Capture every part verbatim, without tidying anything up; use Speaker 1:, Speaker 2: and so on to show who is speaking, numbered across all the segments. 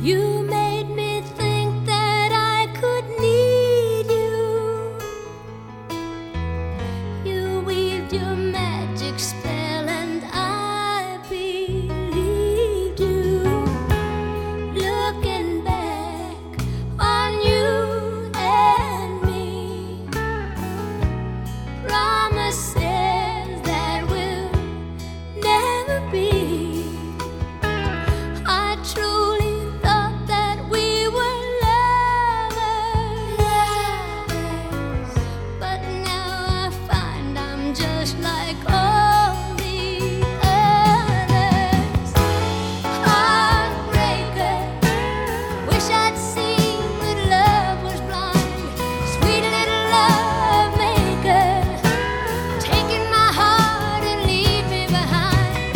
Speaker 1: You made me think that I could need you. You weaved your magic spell and I believed you. Looking back on you and me, promises that will never be. I truly thought that we were lovers, but now I find I'm just like all the others. Heartbreaker, wish I'd seen that love was blind. Sweet little love maker, taking my heart and leave me behind.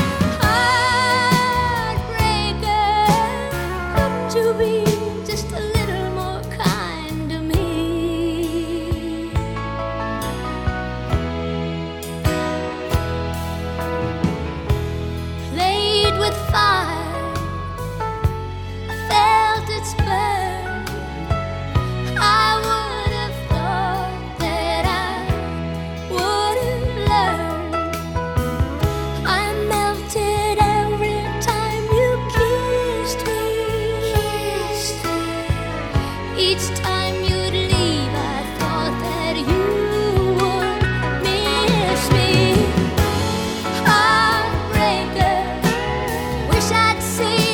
Speaker 1: Heartbreaker, couldn't you be just a little more kind to me? Played with fire, felt its burn. I would have thought that I would have learned. I melted every time you kissed me. Each time you'd leave, I thought that you would miss me. Heartbreaker, wish I'd seen